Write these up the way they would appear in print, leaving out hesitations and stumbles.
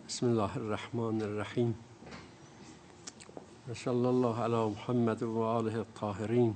بسم الله الرحمن الرحیم و صلی الله علی محمد و آله الطاهرین.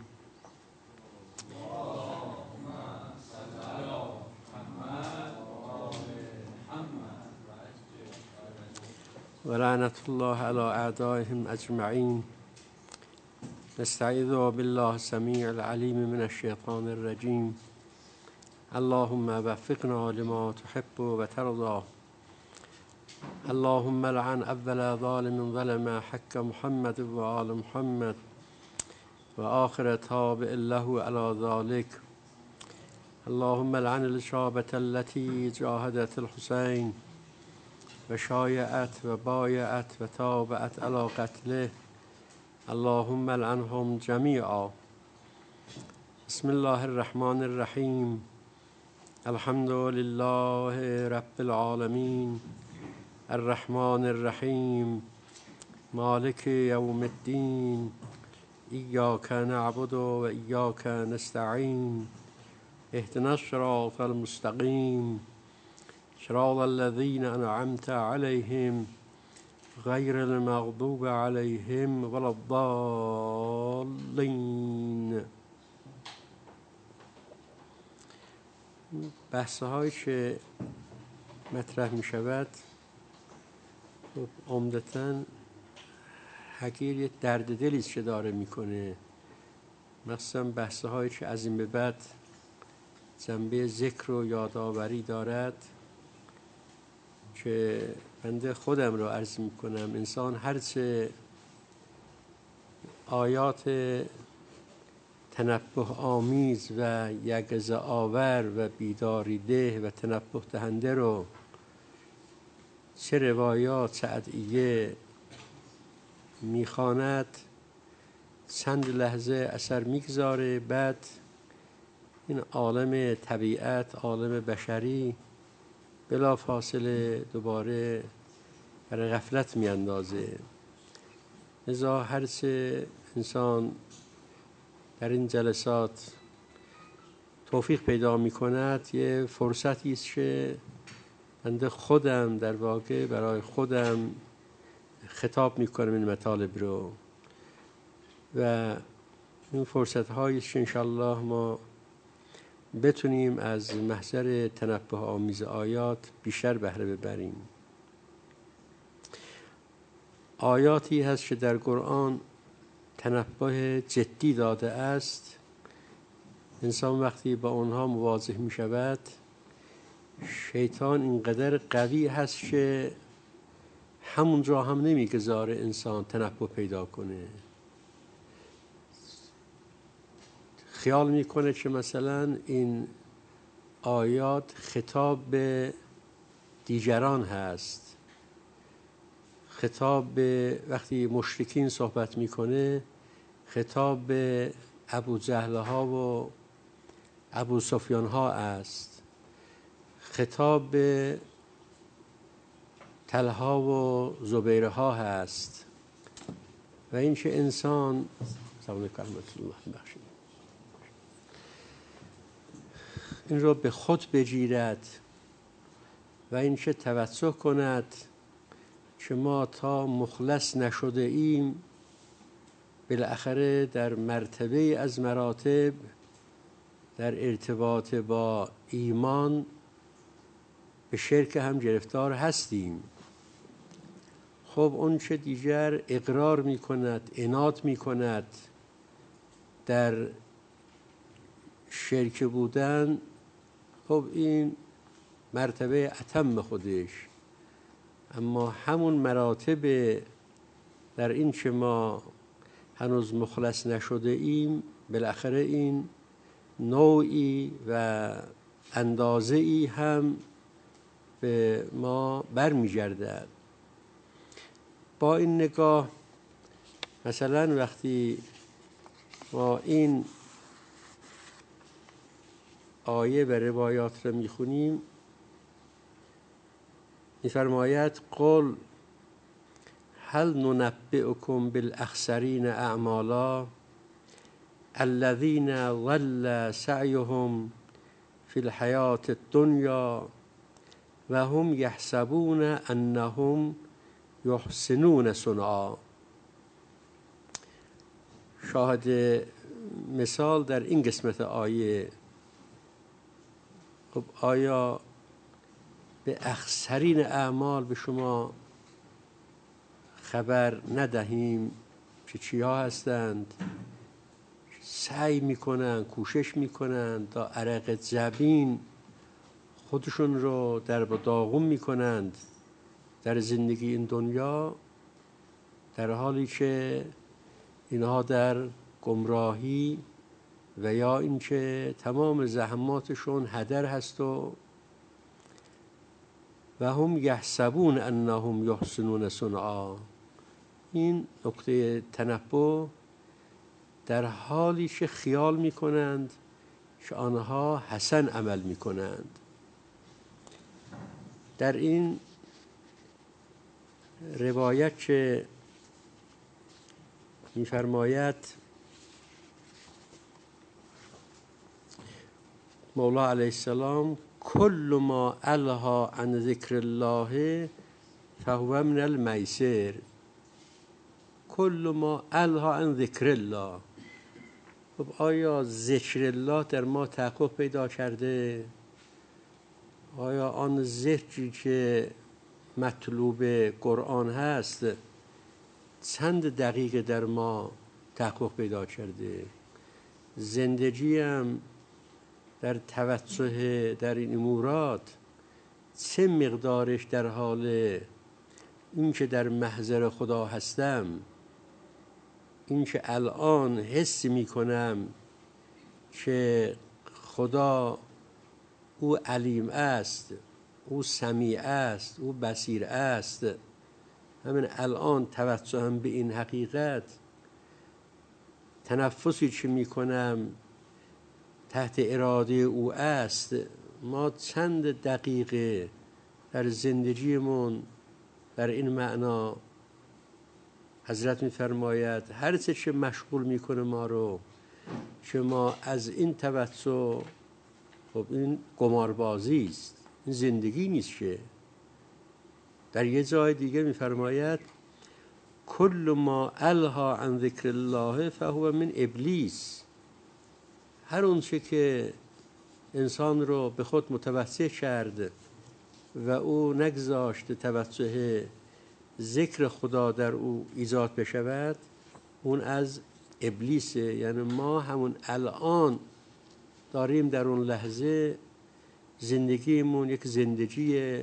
و لعنت الله علی اعدائهم اجمعین. نستعیذ بالله السمیع العلیم من الشیطان الرجیم. اللهم وفقنا لما تحب و ترضى. اللهم لعن اول ظالم ظلم حق محمد و آل محمد و آخر تابع له على ذلك. اللهم لعن الإصابة التي جاهدت الحسين و شایعت و بایعت و تابعت على قتله. اللهم لعنهم جميعا. بسم الله الرحمن الرحیم. الحمد لله رب العالمین الرحمن الرحیم مالک یوم الدین ایاک نعبد و ایاک نستعین اهدنا الصراط المستقیم صراط الذین انعمت علیهم غیر المغضوب علیهم ولا الضالین. بحث‌هایی که مطرح می شود عمدتاً حقیر یه درد دلیست که داره میکنه، مثلا بحث‌هایی که از این به بعد جنبه ذکر و یادآوری دارد که بنده خودم رو عرض میکنم. انسان هرچه آیات تنبه آمیز و یقظه آور و بیداری ده و تنبه دهنده رو چه روایات چه ادعیه میخواند، چند لحظه اثر میگذاره، بعد این عالم طبیعت، عالم بشری بلا فاصله دوباره برای غفلت میاندازه. لذا هرچه انسان در این جلسات توفیق پیدا میکند یه فرصتی است که بنده خودم در واقع برای خودم خطاب میکنم این مطالب رو و این فرصت هایش انشالله ما بتونیم از محضر تنبه آمیز آیات بیشتر بهره ببریم. آیاتی هست که در قرآن تنبه جدی داده است. انسان وقتی با اونها مواجه می شود، شیطان اینقدر قوی هست که همونجا هم نمیگذاره انسان تنبه پیدا کنه. خیال میکنه که مثلا این آیات خطاب به دیگران هست، خطاب به وقتی مشرکین صحبت میکنه خطاب به ابو جهل ها و ابو سفیان ها است، خطاب به طلحه و زبیره ها هست و این که انسان سلام کلمت الله بخشید این رو به خود بگیرد و این که توجه کند که ما تا مخلص نشده ایم بالاخره در مرتبه از مراتب در ارتباط با ایمان به شرک هم گرفتار هستیم. خب اون چه دیگر اقرار می کند، عناد می کند در شرک بودن، خب این مرتبه اتم خودش، اما همون مراتب در این که ما هنوز مخلص نشده ایم بالاخره این نوعی و اندازه‌ای هم به ما برمیگردد. با این نگاه مثلا وقتی ما این آیه و روایات را میخونیم میفرماید قل هل ننبئکم بالاخسرین اعمالا الذین ضل سعیهم فی الحیاة الدنیا و هم یحسبون انهم یحسنون صنعا. شاهد مثال در این قسمت آیه، خب آیا به اخسرین اعمال به شما خبر ندهیم که چیا هستند؟ سعی میکنن، کوشش میکنن، تا عرق جبین خودشون رو در داغون میکنند در زندگی این دنیا، در حالی که اینها در گمراهی و یا اینکه تمام زحماتشون هدر هست. و هم یحسبون انهم یحسنون صنعا. این نکته تنبه، در حالی که خیال میکنند که آنها حسن عمل میکنند. در این روایت که میفرماید مولا علیه السلام کل ما الها عن ذکر الله فهو من المیسر. کل ما الها عن ذکر الله. خب آیا ذکر الله در ما تحقق پیدا کرده؟ آیا آن ذکری که مطلوب قرآن هست چند دقیقه در ما تحقق پیدا کرده؟ زندگی هم در توسع در این امورات چه مقدارش در حال این که در محضر خدا هستم، این که الان حس می کنم که خدا او علیم است، او سمیع است، او بصیر است، همین الان توسعم به این حقیقت، تنفسی که می کنم تحت اراده او است. ما چند دقیقه در زندگیمون در این معنا حضرت می‌فرماید هر چه که مشغول میکنه ما رو که ما از این توسع، خب این قماربازی است، این زندگی نیست. که در یه جای دیگه می‌فرماید کل ما الها عن ذکر الله فهو من ابلیس. هر اون چه که انسان رو به خود متوسع کرد و او نگذاشت توسع ذکر خدا در او ایجاد بشود، اون از ابلیسه. یعنی ما همون الان داریم در اون لحظه زندگیمون یک زندگی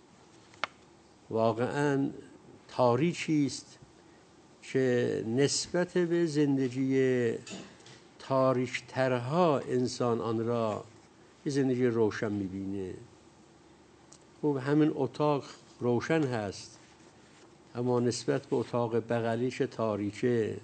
واقعا تاریکی است که نسبت به زندگی تاریک‌ترها انسان آن را یه زندگی روشن می‌بینه. خب همین اتاق روشن هست، اما نسبت به اتاق بغلیش تاریکه.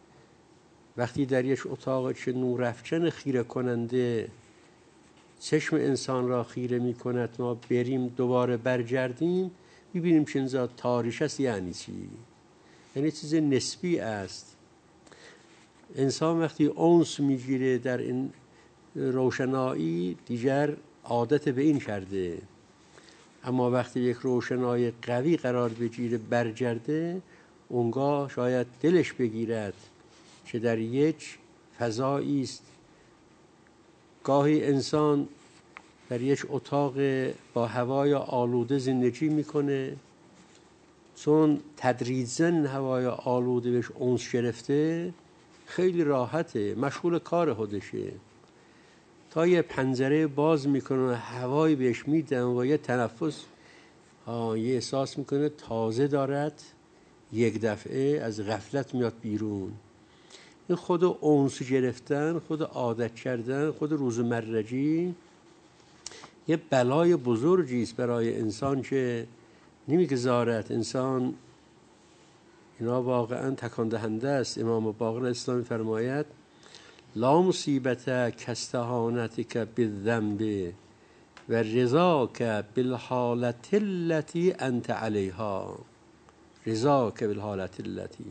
وقتی در یک اتاق که نورافکن خیره کننده چشم انسان را خیره می کند، ما بریم دوباره برگردیم ببینیم که اینجا تاریک است. یعنی چی؟ یعنی چیز نسبی است. انسان وقتی انس میگیره در این روشنایی دیگر عادت به این کرده، اما وقتی یک روشنایی قوی قرار بگیره برگرده، اونگاه شاید دلش بگیرد که در یک فضایی است. گاهی انسان در یک اتاق با هوای آلوده زندگی میکنه، چون تدریجاً هوای آلوده بهش انس گرفته، خیلی راحته، مشغول کار خودشه. تا یه پنجره باز میکنه، هوایی بهش میدن و یه تنفس یه احساس میکنه تازه دارد، یک دفعه از غفلت میاد بیرون. این خود انس گرفتن، خود عادت کردن، خود روزمرگی یه بلای بزرگی است برای انسان که نمیگذارد انسان. اینا واقعا تکان دهنده است. امام باقر اسلامی فرماید لا مصیبت کاستهانتک بالذنب و رضاک بالحالت التي انت علیها. رضاک بالحالت التي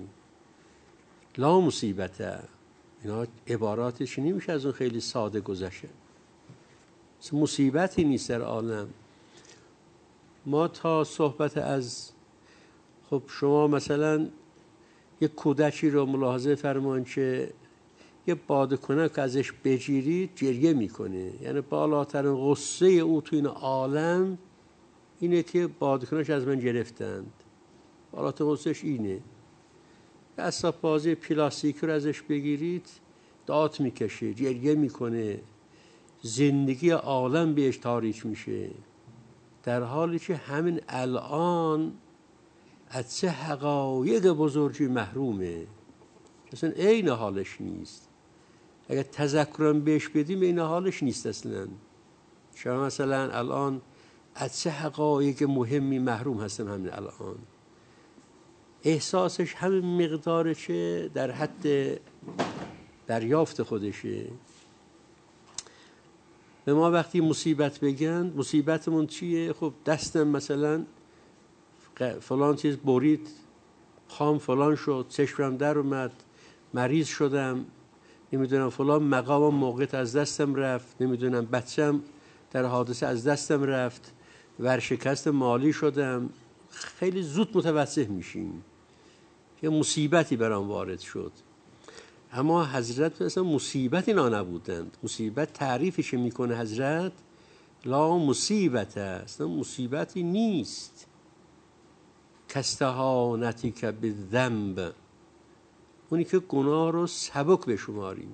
لا مصیبت. اینا عباراتش نمیشه از اون خیلی ساده گذشته. مصیبتی نیست در عالم. ما تا صحبت از خب شما مثلا یک کودکی رو ملاحظه فرمان که یه بادکنک ازش بگیرید گریه میکنه، یعنی بالاترین غصه او تو این عالم اینه که بادکنک از من گرفتند، بالاترین غصهش اینه. اسباب بازی پلاستیکی رو ازش بگیرید داد میکشه، گریه میکنه، زندگی عالم بهش تاریک میشه، در حالی که همین الان از چه حقایق بزرگی محرومه، اصلا عین حالش نیست. اگر تذکرم بهش بدیم عین حالش نیست اصلا. شما مثلا الان از چه حقایق مهمی محروم هستن همین الان، احساسش همین مقداره که در حد دریافت خودشه. به ما وقتی مصیبت بگن مصیبتمون چیه؟ خب دستم مثلا فلان چیز برید، خام فلان شد، چشمم در اومد، مریض شدم، نمیدونم فلان مقامم موقعیت از دستم رفت، نمیدونم بچم در حادثه از دستم رفت، ورشکست مالی شدم. خیلی زود متوجه میشیم که مصیبتی برام وارد شد. اما حضرت اصلا مصیبت اینا نبودند. مصیبت تعریفش میکنه حضرت لا مصیبت است، مصیبتی نیست. کاستهانتی که به ذنب، اونی که گناه رو سبک بشماریم.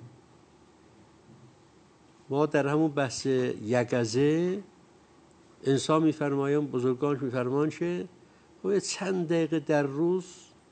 ما در همون بحث یگزه انسان میفرمایم، بزرگانش میفرمان که چند دقیقه در روز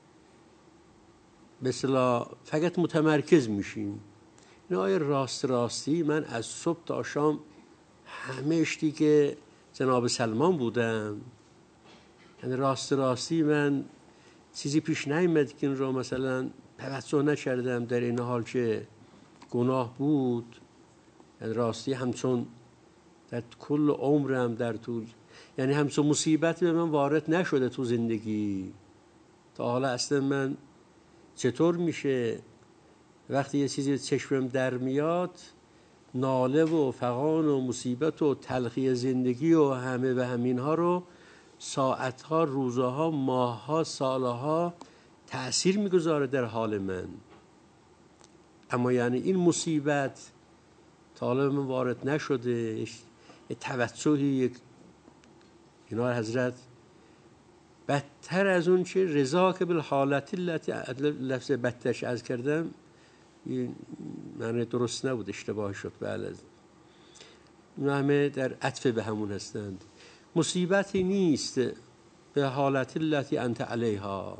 مثلا فقط متمرکز میشیم. این آیه راستی من از صبح تا شام همهش دیگه جناب سلمان بودم، یعنی راستی من چیزی پیش نیامد که این رو مثلا توجه نکردم، در این حال که گناه بود. یعنی راستی همچون در کل عمرم در طول، یعنی همچون مصیبتی به من وارد نشده تو زندگی تا حالا. اصلا من چطور میشه وقتی یه چیزی چشمم در میاد، ناله و فغان و مصیبت و تلخی زندگی و همه و همینها رو ساعتها، روزها، ماهها، سالها تأثیر میگذاره در حال من. اما یعنی این مصیبت تا حالا من وارد نشده، توجهی اینا حضرت بدتر از اون چه رضا که بالحالت لفظ بدترش از کردم این معنی درست نبود، اشتباه شد. بله اون همه در عطف به همون هستند. مصیبتی نیست به حالت التي انت علیها.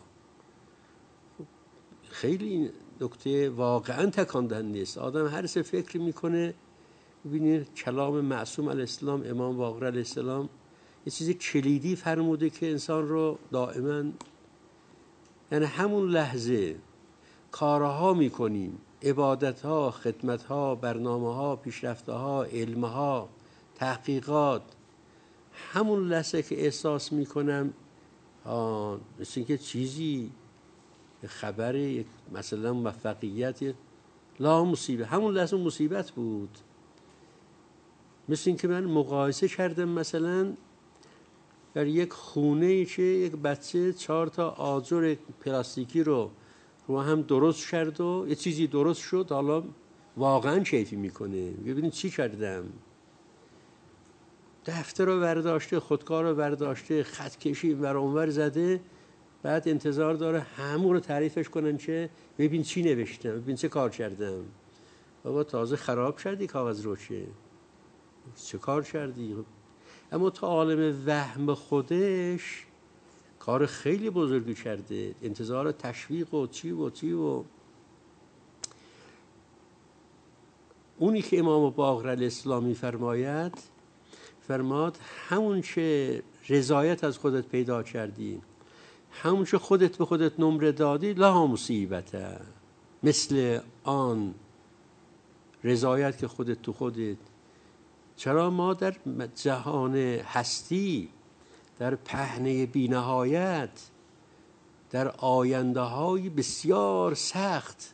خیلی این نکته واقعا تکان دهنده است. آدم هر سه فکر میکنه. ببینید کلام معصوم علیه السلام، امام باقر علیه السلام یه چیزی کلیدی فرموده که انسان رو دائما، یعنی همون لحظه کارها میکنیم، عبادتها، خدمتها، برنامهها، پیشرفتها، علمها، تحقیقات، همون لحظه که احساس میکنم مثل اینکه چیزی خبری مثلا موفقیت لا مصیبت، همون لحظه مصیبت بود. مثل اینکه من مقایسه کردم مثلا در یک خونه که یک بچه 4 تا آجر پلاستیکی رو هم درست کرد و یه چیزی درست شد، حالا واقعا کیفی میکنه. ببینید چی کردم، دفتر رو برداشته، خودکار رو برداشته، خط کشی ور اونور زده، بعد انتظار داره همون رو تعریفش کنن که ببین چی نوشتم، ببین چه کار کردم. بابا تازه خراب کردی کاغذ رو، چه کار کردی؟ اما تا عالم وهم خودش کار خیلی بزرگی کرده، انتظار تشویق و چی و اونی که امام باقر علیه السلام فرماد همون که رضایت از خودت پیدا کردی، همون که خودت به خودت نمره دادی، لا مصیبته، مثل آن رضایت که خودت تو خودت. چرا ما در جهان هستی، در پهنه بی‌نهایت، در آینده های بسیار سخت،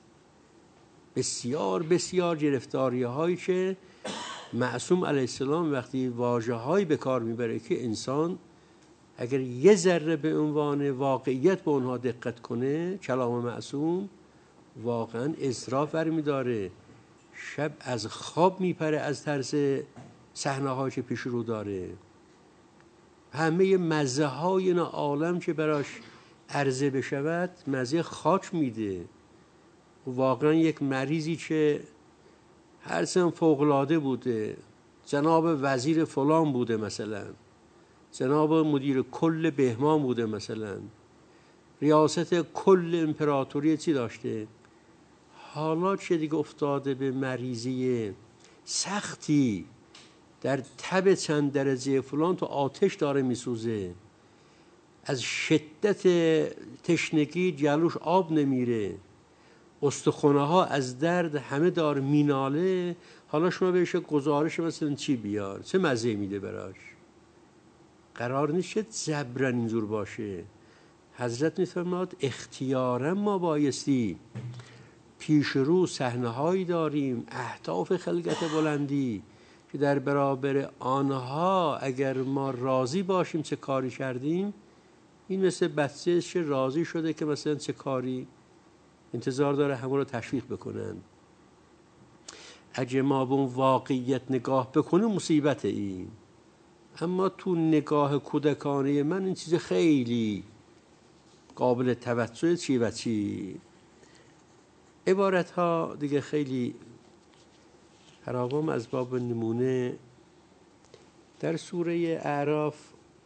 بسیار گرفتاری هایی که معصوم علیه السلام وقتی واژه هایی به کار میبره که انسان اگر یه ذره به عنوان واقعیت به اونها دقت کنه، کلام معصوم واقعا اسراف برمی‌داره. شب از خواب میپره از ترس صحنه‌هایی که پیش رو داره. همه مزه های این عالم که براش عرضه بشود مزه خاک میده. واقعا یک مریضی که هر سن فوق‌العاده بوده، جناب وزیر فلان بوده، مثلا جناب مدیر کل بهمان بوده، مثلا ریاست کل امپراتوری چی داشته، حالا چه دیگه افتاده به مریضی سختی، در تب چند درجه فلان تو آتش داره میسوزه، از شدت تشنگی جلوش آب نمیره، استخونه ها از درد همه داره میناله. حالا شما بهش گزارش مثلا چی بیار، چه مزه میده براش؟ قرار نیست که جبران اینجور باشه. حضرت میفرماد اختیارا ما بایستی پیش رو صحنه هایی داریم، اهداف خلقت بلندی که در برابر آنها اگر ما راضی باشیم چه کاری کردیم، این مثل بچه که راضی شده که مثلا چه کاری انتظار داره همون رو تشویق بکنن. اگه ما به اون واقعیت نگاه بکنیم مصیبت این. اما تو نگاه کودکانه من این چیز خیلی قابل توجه چی و چی. عبارت ها دیگه خیلی فراوان از باب نمونه در سوره اعراف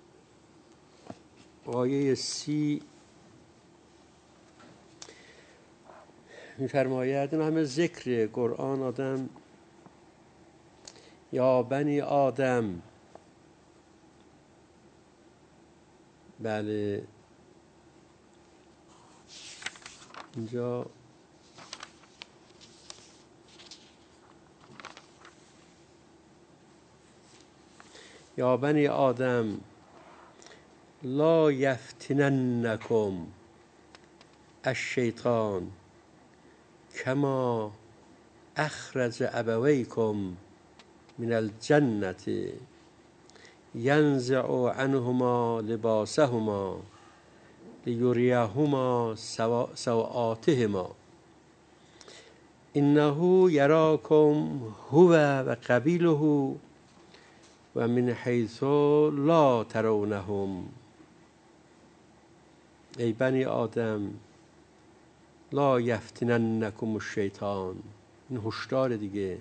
آیه 30 می‌فرماید، این همه ذکر قرآن آدم، یا بنی آدم، بله اینجا یا بنی آدم لا یفتننکم الشیطان کما اخرج ابویکم من الجنة ینزع عنهما لباسهما لیریهما سوآتهما انه یراکم هو و قبیله و من حیث لا ترونهم. ای بنی آدم لا یفتننکم الشیطان، این هشدار دیگه،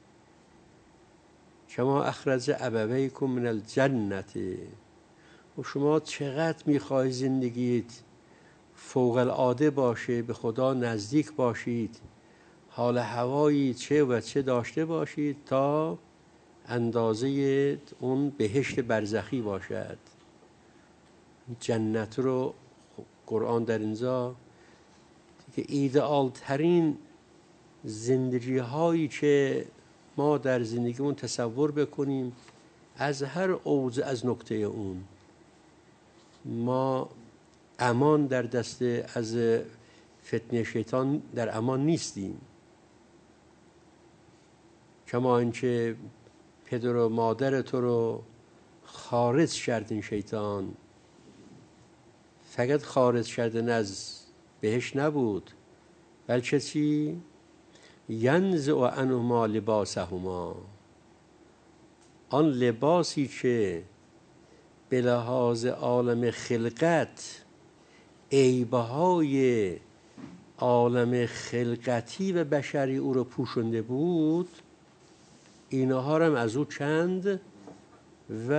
شما اخرج ابویکم من الجنة، و شما چقدر میخوای زندگیت فوق العاده باشه، به خدا نزدیک باشید، حال هوایی چه و چه داشته باشید تا اندازه اون بهشت برزخی باشد. جنت رو قرآن در اینجا که ایدئال ترین زندگی هایی که ما در زندگیمون تصور بکنیم، از هر اوج از نقطه اون ما امان در دست از فتنه شیطان در امان نیستیم. کما اینکه پدر و مادر تو رو خارج کرد این شیطان، فقط خارج کردن از بهش نبود، بلکه چی؟ ینزع عنهما لباسهما، آن لباسی که به لحاظ عالم خلقت عیبهای عالم خلقتی و بشری او رو پوشنده بود، اینها هم از او کند و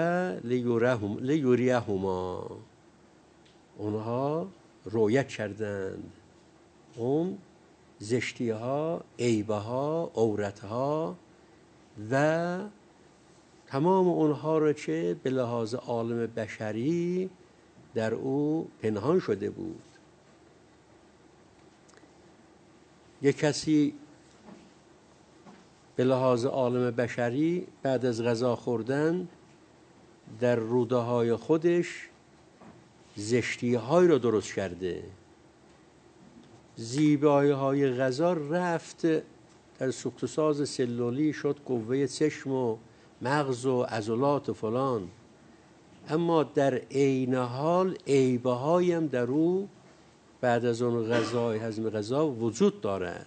لیریهما، اونها رویت کردند اون زشتی ها، عیبه ها، عورت ها و تمام اونها رو که به لحاظ عالم بشری در او پنهان شده بود. یک کسی به لحاظ عالم بشری بعد از غذا خوردن در روده های خودش زشتی های رو درست کرده، زیبایی های غذا رفت در سوخت و ساز سلولی، شد قوه چشم و مغز و عضلات و فلان، اما در عین حال عیب‌هایی هم در او بعد از اون غذای هضم غذا وجود دارد.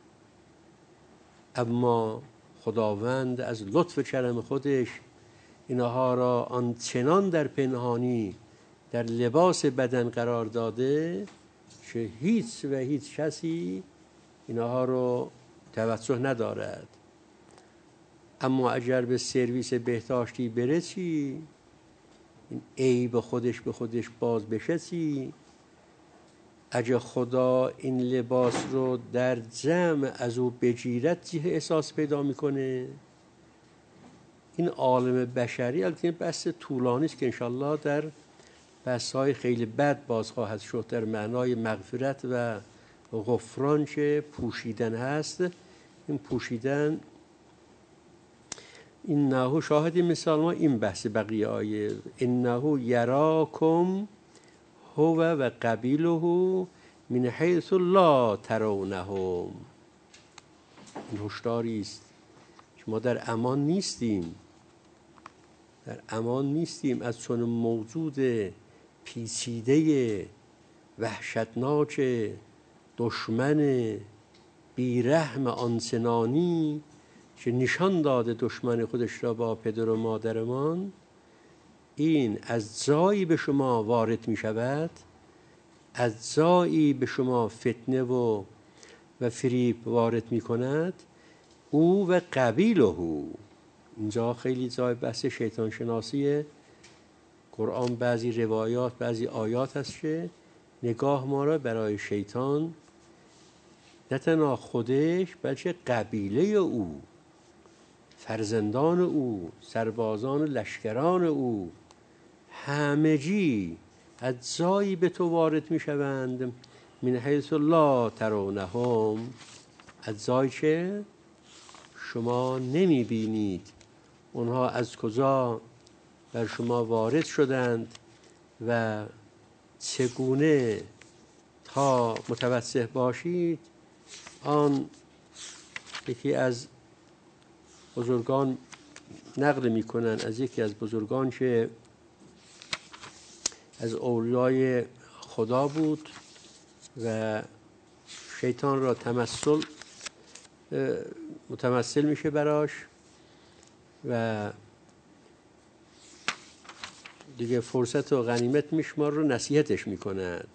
اما خداوند از لطف کرم خودش اینها را آنچنان در پنهانی در لباس بدن قرار داده که هیچ کسی اینها رو توجه ندارد. اما اگر به سرویس بهداشتی برسی، این عیب خودش به خودش باز بشه، اگر خدا این لباس رو در جمع از او بگیرد چه احساس پیدا میکنه؟ این عالم بشری البته بحث طولانی است که انشالله در بحث‌های خیلی بعد باز خواهد شد در معنای مغفرت و غفران که پوشیدن هست. این پوشیدن انه شاهد مثال ما این بحث بقیه آیه انه یراکم هو و قبیله من حیث لا ترونهم. این هشداری است که ما در امان نیستیم، از چون موجود پیچیده وحشتناک دشمن بیرحم آنچنانی که نشان داده دشمن خودش را با پدر و مادرمان، این از جایی به شما وارد می شود، از جایی به شما فتنه و فریب وارد می کند. او و قبیله، اینجا خیلی جای بحث شیطان شناسیه. قرآن بعضی روایات بعضی آیات هست که نگاه ما را برای شیطان نه تنها خودش بلکه قبیله او، فرزندان او، سربازان لشکران او، همگی از جایی به تو وارد می شوند من حیث لا ترونهم، از جایی که شما نمی بینید اونها از کجا بر شما وارد شدند و چگونه تا متوسع باشید. آن یکی از بزرگان نقل میکنن از یکی از بزرگان که از اولیای خدا بود و شیطان را متمثل میشه براش و دیگه فرصت و غنیمت میشمار رو نصیحتش میکند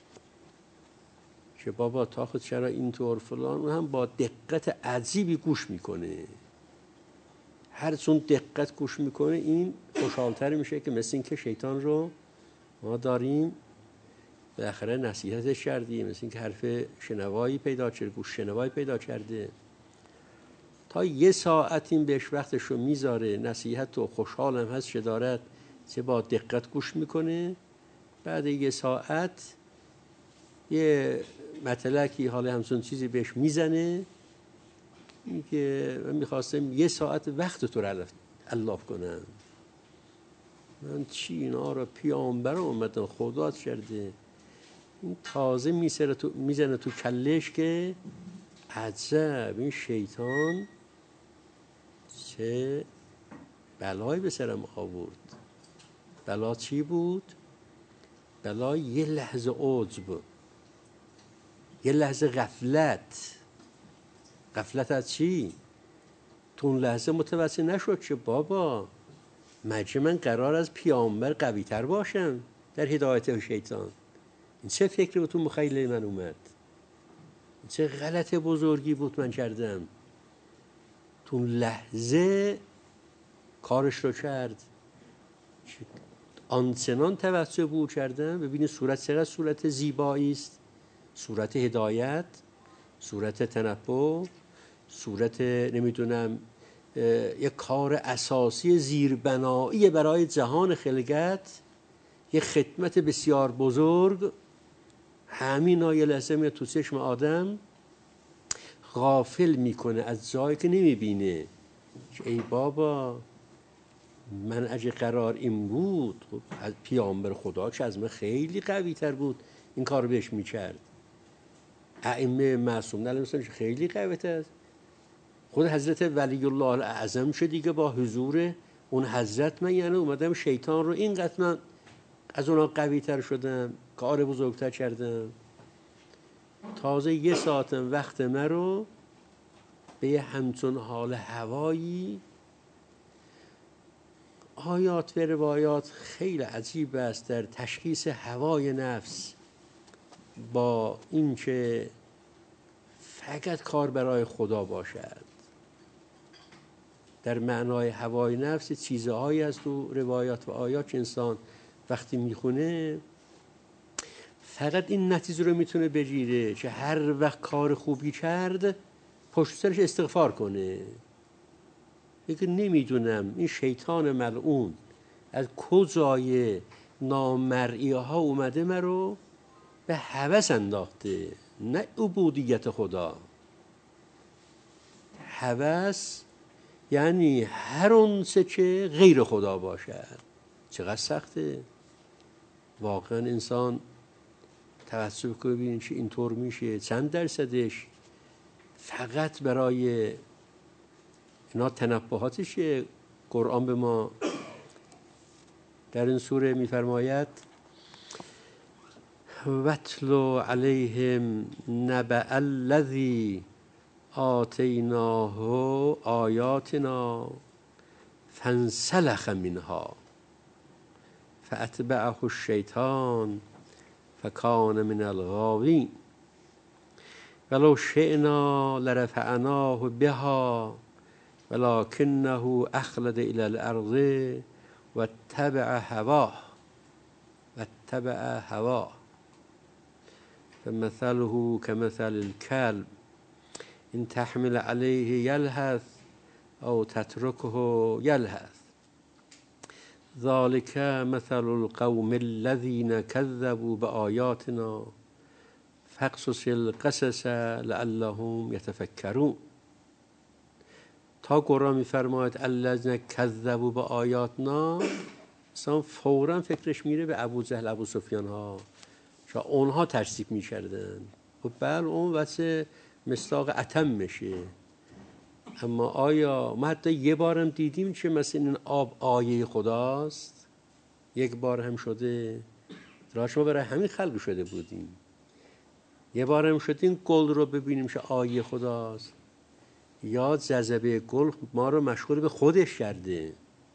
که بابا تا خود چرا اینطور فلان. اون هم با دقت عجیبی گوش میکنه. هر چون دقت گوش میکنه این خوشحالتر میشه که مثل این که شیطان رو ما داریم بالاخره نصیحتش کردیم، مثل این که حرف شنوایی پیدا کرده، گوش شنوایی پیدا کرده. تا یه ساعت این بهش وقتش رو میذاره، نصیحت و خوشحال هم هست که دارد، چه با دقت گوش میکنه. بعد یه ساعت یه مطلقی حالا همچون چیزی بهش میزنه که من میخواستم یه ساعت وقت تو رو الاف کنم. من چی اینا رو پیامبر اومدن خدا کرده. این تازه میزنه تو کلش که عجب این شیطان چه بلایی به سرم آورد. بلا چی بود؟ بلا یه لحظه عجب، یه لحظه غفلت از چی؟ تو اون لحظه متوجه نشد که بابا مگه من قرار از پیامبر قوی تر باشم در هدایت شیطان؟ این چه فکری تو مخیله من اومد؟ چه غلط بزرگی بود من کردم؟ تو اون لحظه کارش رو کرد. آنچنان توجه به او کردم. ببینید صورت چقدر صورت زیبایی است، صورت هدایت، صورت تنبه، صورت نمیدونم یک کار اساسی زیربنایی برای جهان خلقت، یک خدمت بسیار بزرگ. همین یه لحظه میاد تو چشم آدم غافل میکنه از جایی که نمیبینه. ای بابا من اگه قرار این بود، خب از پیامبر خدا که از من خیلی قوی تر بود این کار بهش میکرد. ائمه معصوم نمیستن که خیلی قوی تر. خود حضرت ولی الله اعظم شد دیگه با حضور اون حضرت من یعنی اومدم شیطان رو اینقدر من از اونا قوی تر شدم، کار بزرگتر کردم، تازه 1 ساعتم وقت من رو به یه همچون حال هوایی. آیات و روایات خیلی عجیب است در تشخیص هوای نفس، با اینکه فقط کار برای خدا باشد. در معنای هوای نفس چیزهایی هست تو روایات و آیات که انسان وقتی میخونه فقط این نتیجه رو میتونه بگیره که هر وقت کار خوبی کرد پشت سرش استغفار کنه. دیگه نمیدونم این شیطان ملعون از کجای نامرئی ها اومده من رو به هوس انداخته، نه عبودیت خدا. هوس یعنی هر اونچه که غیر خدا باشد. چقدر سخته واقعا. انسان توجه کنه ببینید که اینطور میشه، چند درصدش فقط برای اینا تنبهاتشه. قرآن به ما در این سوره میفرماید وَاتْلُ عَلَیْهِمْ نَبَأَ الَّذِی آتَیْنَاهُ آیاتنا فانسلخ منها فأتبعه الشیطان فکان من الغاوین ولو شئنا لرفعناه بها ولکنه اخلد الی الارض واتبع هواه فمثله كمثل الكلب ان تحمل عليه يلهث او تتركه يلهث ذلك مثل القوم الذين كذبوا بآياتنا فاقصص القصص لعلهم يتفکرون. تا قرآن میفرماید الذین کذبوا بآیاتنا، اصلا فوراً فکرش میره به ابوجهل ابو سفیان ها که اونها ترسیب میکردن. خب بله اون واسه مصداق اتم میشه. اما آیا ما حتی یه بارم دیدیم که مثلا این آب آیه خداست؟ یک بار هم شده؟ راش ما برای همین خلق شده بودیم. یه بار هم شد این گل رو ببینیم که آیه خداست؟ یا جذبه گل ما رو مشغول به خودش کرده؟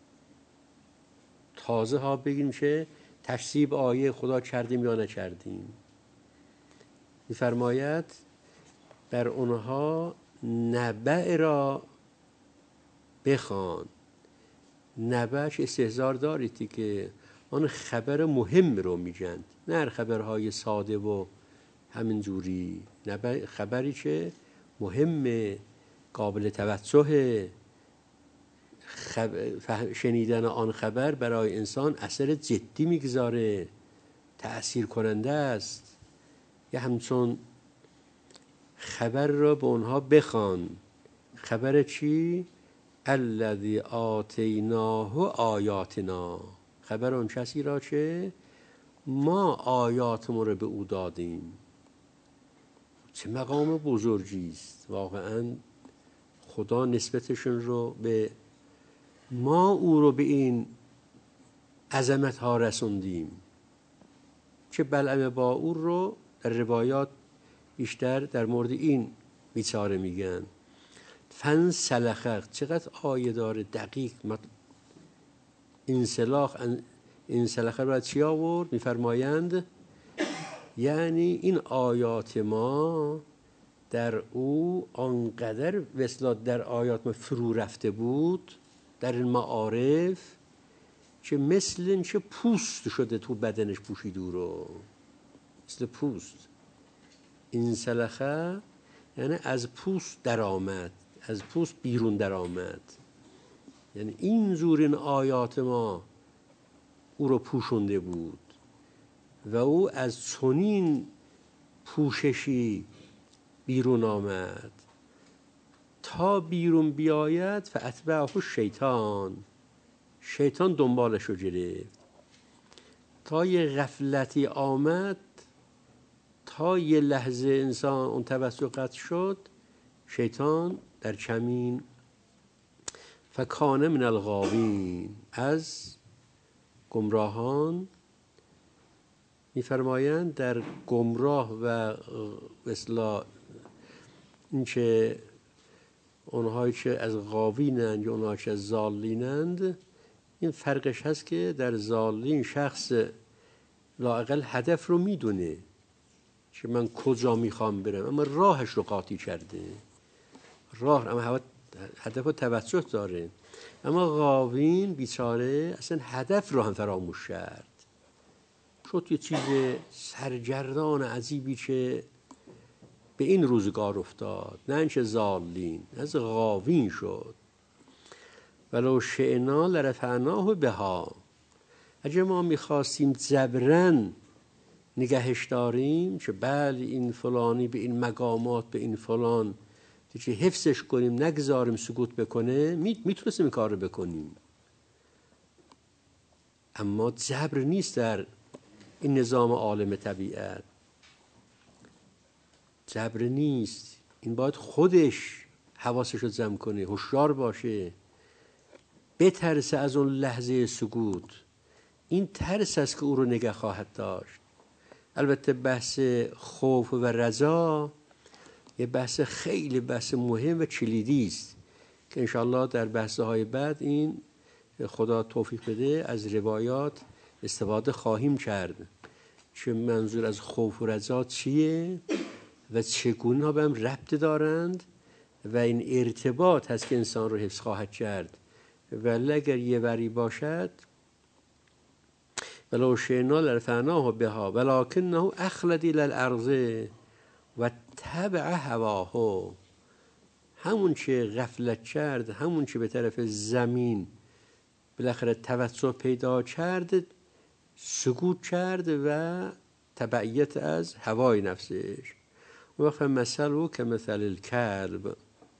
تازه ها بگیم که تشریب آیه خدا کردیم یا نکردیم. می‌فرماید بر اونها نبأ را بخوان. نبأش استهزار دارید که آن خبر مهم رو میگن، نه هر خبرهای ساده و همین جوری. نبأ خبری که مهمه، قابل توجه. شنیدن آن خبر برای انسان اثر جدی میگذاره، تأثیر کننده است. یه همچون خبر را به اونها بخوان. خبر چی؟ الذی آتیناه آیاتنا، خبر اون کسی را که ما آیاتمون رو به او دادیم. چه مقام بزرگی است واقعا. خدا نسبتشون رو به ما او رو به این عظمت ها رسوندیم که بلعم باعور رو در روایات بیشتر در مورد این بیچاره میگن. فانسلخ، چقدر آیه داره دقیق. انسلخ رو چی آورد؟ میفرمایند یعنی این آیات ما در او آنقدر وصلات در آیات ما فرو رفته بود در این معارف که مثل این که پوست شده تو بدنش پوشید او رو، مثل پوست. انسلخه یعنی از پوست در آمد، از پوست بیرون در آمد. یعنی اینجور این آیات ما او رو پوشونده بود و او از چنین پوششی بیرون آمد. تا بیرون بیاید فاتبعه الشیطان، شیطان دنبالش رو گرفت. تا یه غفلتی آمد، تا یه لحظه انسان اون توسط قطع شد، شیطان در کمین. فکان من الغاوین، از گمراهان میفرمایند در گمراه و اصلا این که اونهایی که از غاوینند یا اونهایی که از ضالینند، این فرقش هست که در ضالین شخص لااقل هدف رو میدونه که من کجا میخوام برم، اما راهش رو قاطی کرده، اما هدف و توجه داره. اما غاوین بیچاره اصلا هدف رو هم فراموش کرد، شد یه چیز سرگردان عجیبی که به این روزگار افتاد، نه اینکه ضالین، از غاوین شد. ولو شئنا لرفعناه بها، اگه ما میخواستیم جبرن نگهش داریم که بله این فلانی به این مقامات، به این فلان که حفظش کنیم، نگذاریم سقوط بکنه، میتونستیم این کار رو بکنیم. اما جبر نیست در این نظام عالم طبیعت، جبر نیست. این باید خودش حواسش رو جمع کنه، هوشیار باشه، بترسه از اون لحظه سقوط. این ترس است که او رو نگه خواهد داشت. البته بحث خوف و رجا یه بحث خیلی بحث مهم و کلیدی است که انشاءالله در بحث‌های بعد این خدا توفیق بده از روایات استفاده خواهیم کرد، چه منظور از خوف و رجا چیه و چگونه ها به هم ربط دارند و این ارتباط هست که انسان رو حفظ خواهد کرد. ولی اگر یه وری باشد ولو شئنا لرفعناه بها ولکنه اخلد الی الارض و تبع هواه، همون که غفلت کرد، همون که به طرف زمین بالاخره توسع پیدا کرد، سقوط کرد و تبعیت از هوای نفسش. وقت مثل او که مثل الکلب،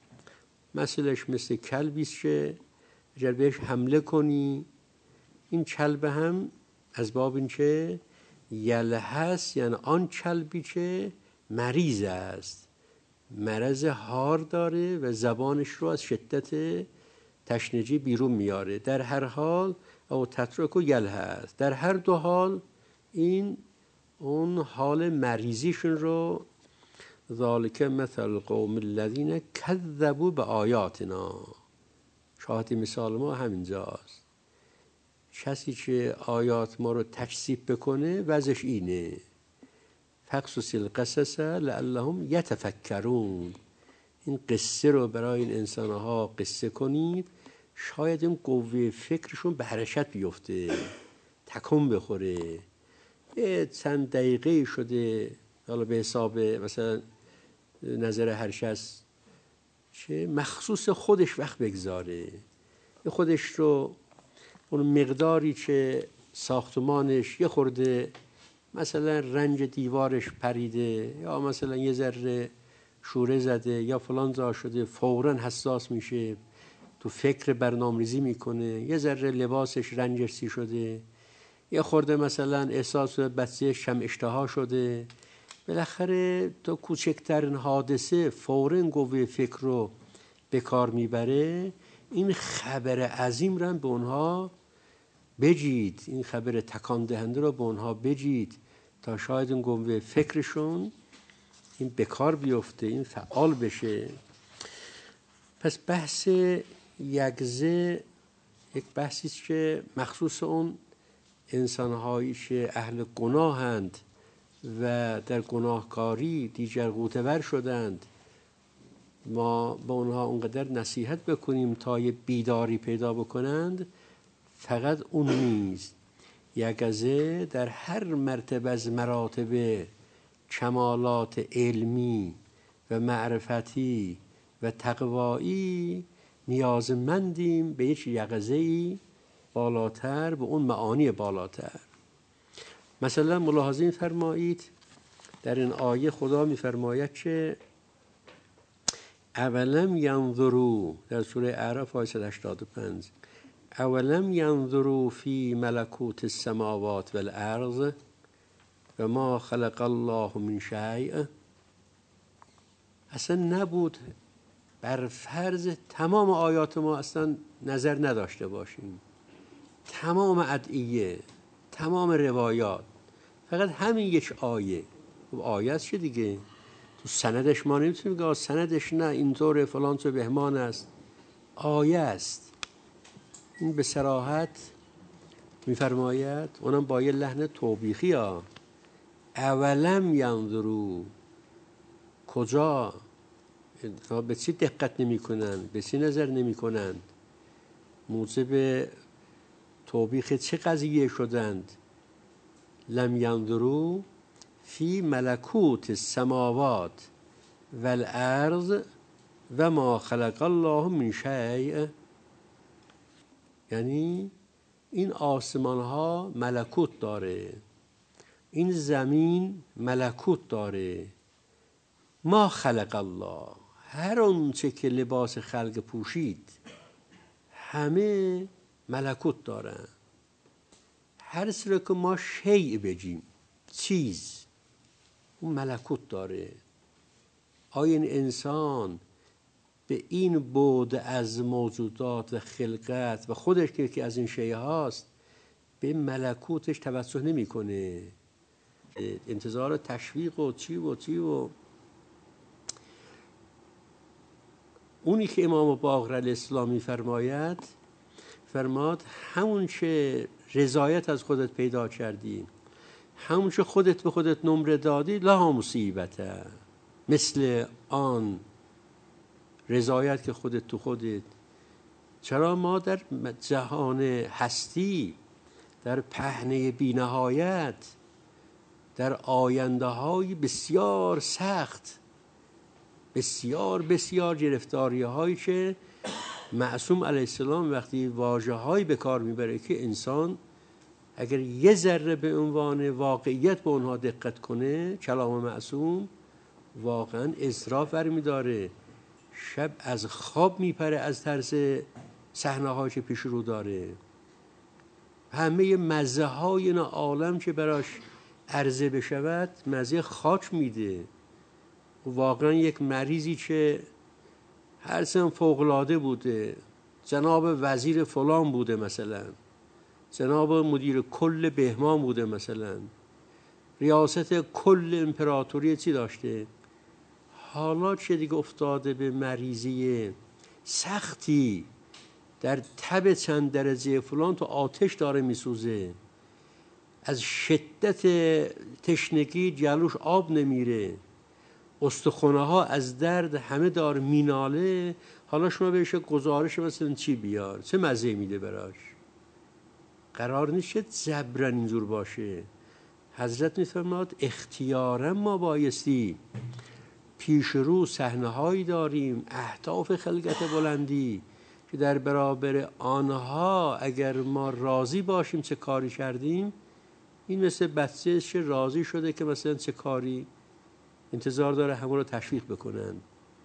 مثلش مثل کلبی است که اگر بهش حمله کنی، این کلب هم از باب این که یلهس، یعنی آن کلبی که مریض است، مرض هار داره و زبانش رو از شدت تشنجی بیرون میاره. در هر حال او تترک و یلهس، در هر دو حال این اون حال مریضیشون رو، ذالک مثل القوم الذین کذبوا بآیاتنا، شاهد مثال ما همینجاست. کسی که آیات ما رو تکذیب بکنه وضعش اینه. فقصص القصص لعلهم یتفکرون، این قصه رو برای این انسانها قصه کنید، شاید این قوه فکرشون به حرکت بیفته، تکون بخوره. چند دقیقه شده، حالا به حساب مثلا نظر هر کس چه مخصوص خودش وقت بگذاره، خودش رو اون مقداری که ساختمانش یه خورده مثلا رنج دیوارش پریده یا مثلا یه ذره شوره زده یا فلان جا شده، فوراً حساس میشه، تو فکر برنامه‌ریزی میکنه. یه ذره لباسش رنجش سی شده، یه خورده مثلا احساس بچه‌ش کم اشتها شده، بالاخره تو کوچکترین حادثه فوراً قوه فکر رو به کار میبره. این خبر عظیم رو به اونها بجید، این خبر تکان دهنده رو به اونها بجید تا شاید این قوه فکرشون این به کار بیفته، این فعال بشه. پس بحث یگزه یک بحثی است که مخصوص اون انسان‌هایی که اهل گناهند و در گناهکاری دیگر غوطه‌ور شدند، ما به اونها اونقدر نصیحت بکنیم تا یه بیداری پیدا بکنند، فقط اون نیست. یگزه در هر مرتبه از مراتب کمالات علمی و معرفتی و تقوایی نیازمندیم به یک یقظه‌ای بالاتر، به اون معانی بالاتر. مثلا ملاحظه فرمایید در این آیه خدا میفرماید که اولم ینظروا، در سوره اعراف آیه 185، اولم ینظروا فی ملکوت السماوات والارض و ما خلق الله من شیء، اصلا نبود بر فرض تمام آیات ما اصلا نظر نداشته باشیم، تمام ادعیه، تمام روایات، فقط همین یک آیه. خب آیه است چه دیگه؟ تو سندش ما نمیتونیم بگیم سندش نه اینطور فلان تو بهمان است، آیه است. این به صراحت میفرماید، اونم با یه لحن توبیخی ها، اولم ینظروا، کجا به چی دقت نمی کنند، به چی نظر نمی کنند، موجب توبیخ چه قضیه شدند؟ لم ینظروا فی ملکوت السماوات والارض و ما خلق الله من شیء. یعنی این آسمان ها ملکوت داره، این زمین ملکوت داره، ما خلق الله، هر آنچه که لباس خلق پوشید همه ملکوت دارن. هر چیزی که ما شیء بگیم، چیز، اون ملکوت داره. آیا این انسان به این بعد از موجودات و خلقت و خودش که از این شیء هاست به ملکوتش توجه نمیکنه؟ انتظار تشویق و چی و اونی که امام باقر الاسلامی فرماد همون چه رضایت از خودت پیدا کردی، همون چه خودت به خودت نمره دادی، لا مصیبته، مثل آن رضایت که خودت تو خودت. چرا ما در جهان هستی، در پهنه بی‌نهایت، در آینده های بسیار سخت، بسیار بسیار گرفتاری هایی که معصوم علیه السلام وقتی واژه هایی به کار میبره که انسان اگر یه ذره به عنوان واقعیت به اونها دقت کنه، کلام معصوم واقعا اسراف برمی‌داره، شب از خواب میپره از ترس صحنه هایی که پیش رو داره. همه مزه های این عالم که براش عرضه بشود مزه خاک میده. واقعا یک مریضی که هر سن فوق‌العاده بوده، جناب وزیر فلان بوده مثلا، جناب مدیر کل بهمان بوده مثلا، ریاست کل امپراتوری چی داشته، حالا چه دیگه افتاده به مریضی سختی، در تب چند درجه فلان تو آتش داره میسوزه، از شدت تشنگی جلوش آب نمیره، استخونه ها از درد همه دار میناله. حالا شما بهش گزارش مثلا چی بیار، چه مزه میده براش؟ قرار نیست که جبران اینجور باشه. حضرت میفرماد اختیارا ما بایستی پیش رو صحنه هایی داریم، اهداف خلقت بلندی که در برابر آنها اگر ما راضی باشیم چه کاری کردیم، این مثل بچه که راضی شده که مثلا چه کاری انتظار داره همون رو تشویق بکنن.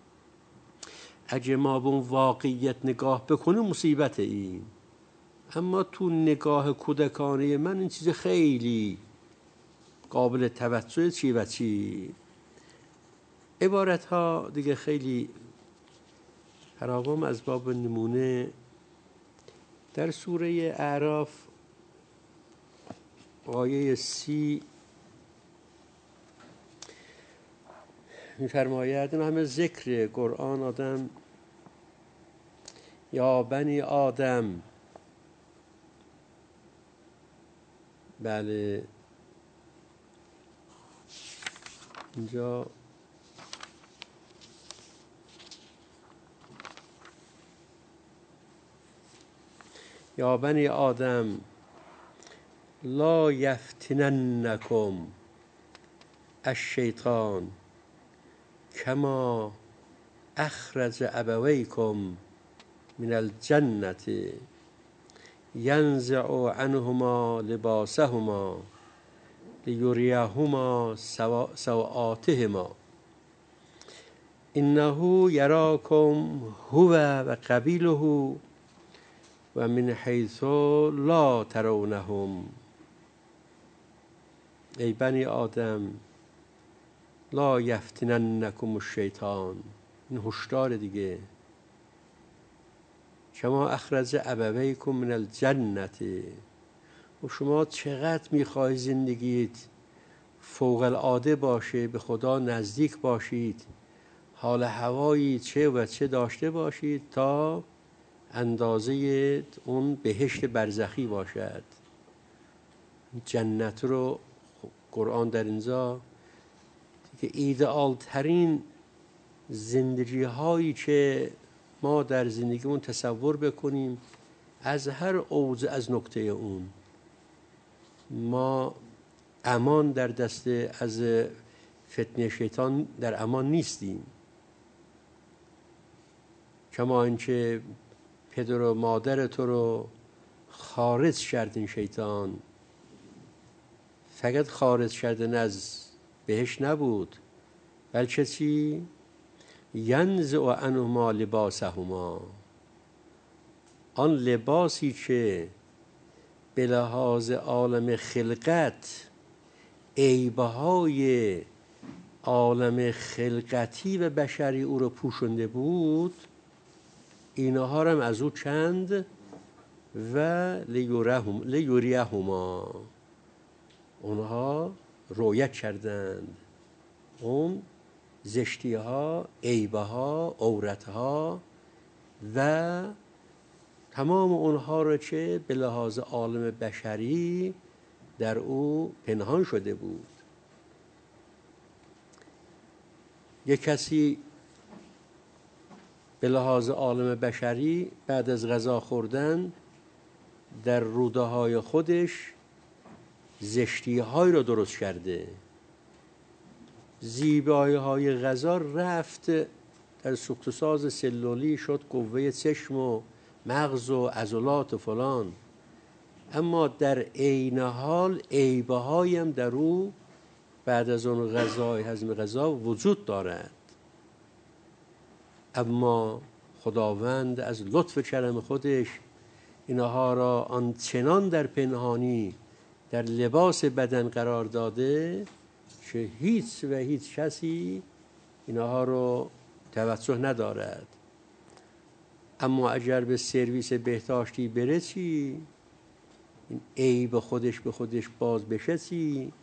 اگه ما به اون واقعیت نگاه بکنیم مصیبت این. اما تو نگاه کودکانه من این چیز خیلی قابل توجه چی و چی. عبارت ها دیگه خیلی فراوان از باب نمونه در سوره اعراف آیه 30 می‌فرماید، این همه ذکر قرآن آدم، یا بنی آدم، بله اینجا یا بنی آدم لا یفتننکم الشیطان کما اخرج ابویکم من الجنة ینزع عنهما لباسهما لیریهما سوآتهما انه یراکم هو و قبیله و من حیث لا ترونهم. ای بنی آدم لا یفتننکم الشیطان، این هشدار دیگه. کما اخرج ابویکم من الجنت. و شما چقدر میخوای زندگیت فوق العاده باشه، به خدا نزدیک باشید، حال هوایی چه و چه داشته باشید تا اندازه اون بهشت برزخی باشد. جنت رو قرآن در اینجا که ایدئال ترین زندگی هایی که ما در زندگیمون تصور بکنیم، از هر اوج از نقطه اون ما امان در دست از فتنه شیطان در امان نیستیم. کما اینکه پدر و مادر تو رو خارج کرد این شیطان، فقط خارج کردن از بهش نبود، بلکه چی؟ ینزع عنهما لباسهما، آن لباسی که به لحاظ عالم خلقت عیبهای عالم خلقتی و بشری او رو پوشنده بود، اینها هم از او کند و لیوریهما، اونها رویت کردند اون زشتی ها، عیبه ها، عورت ها و تمام اونها رو که به لحاظ عالم بشری در او پنهان شده بود. یک کسی به لحاظ عالم بشری بعد از غذا خوردن در روده های خودش زشتی های رو درست کرده، زیبایی های غذا رفت در سوخت و ساز سلولی، شد قوه چشم و مغز و عضلات و فلان، اما در عین حال عیبه هایم در او بعد از اون غذای هضم غذا وجود دارد. اما خداوند از لطف کرم خودش اینها را آنچنان در پنهانی در لباس بدن قرار داده که هیچ و هیچ کسی اینها رو توجه ندارد. اما اگر به سرویس بهداشتی بره چی؟ این عیب خودش به خودش باز بشه چی؟